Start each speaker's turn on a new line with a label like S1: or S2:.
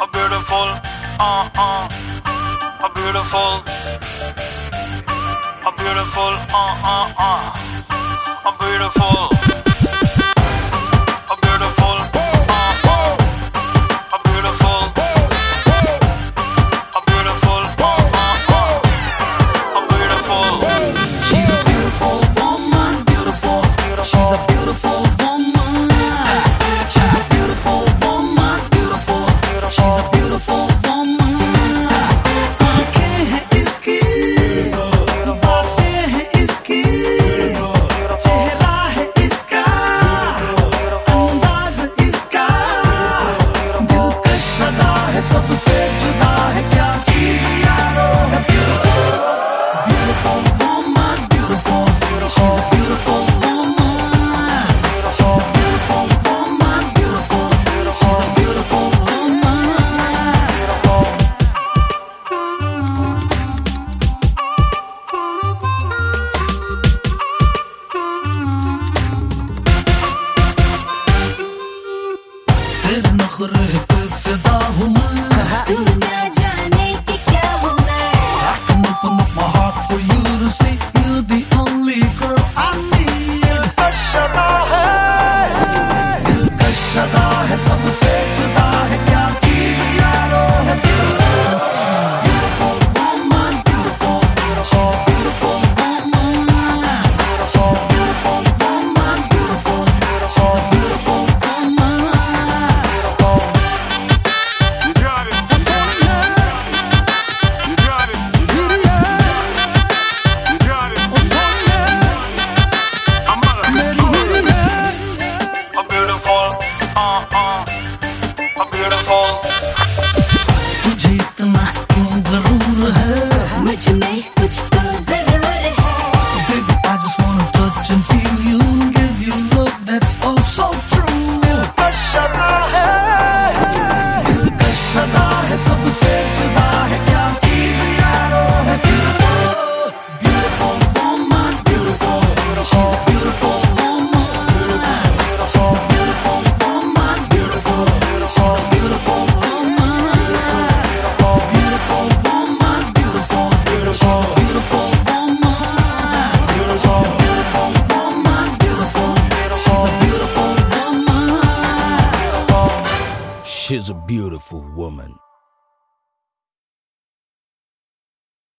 S1: a beautiful, a beautiful, a beautiful, a beautiful.
S2: सबसे जुदा है क्या चीज यारो है beautiful, beautiful woman, beautiful. She's a beautiful woman. She's a beautiful woman, beautiful. She's a beautiful woman. तेरे नखरे पे फिदा हूँ मैं,
S3: तू ना जाने कि क्या हूँ मैं।
S2: I can open up my heart for you to see. You're the only girl I need. अशदा है, दिल का शदा है, सबसे जुदा है क्या चीज यारो है beautiful, beautiful woman, beautiful. She's a beautiful woman. She's a beautiful woman, beautiful. She's a beautiful woman.
S1: You got it. You got it. You got it. I'm out of control. A beautiful, a beautiful.
S2: तुझे इतना क्यों गरूर है?
S3: मुझ में कुछ तो जरूर है।
S2: Baby, I just wanna touch and feel you, give you love that's oh so true. दिल का शदा है, दिल का शदा है, सबसे जुदा है क्या चीज यारो है beautiful, beautiful woman, beautiful. She's a beautiful woman. She's a beautiful woman, beautiful. She's a beautiful woman. Beautiful woman, beautiful. She's a beautiful woman. She's a beautiful woman, beautiful. She's a beautiful woman. She's a beautiful woman.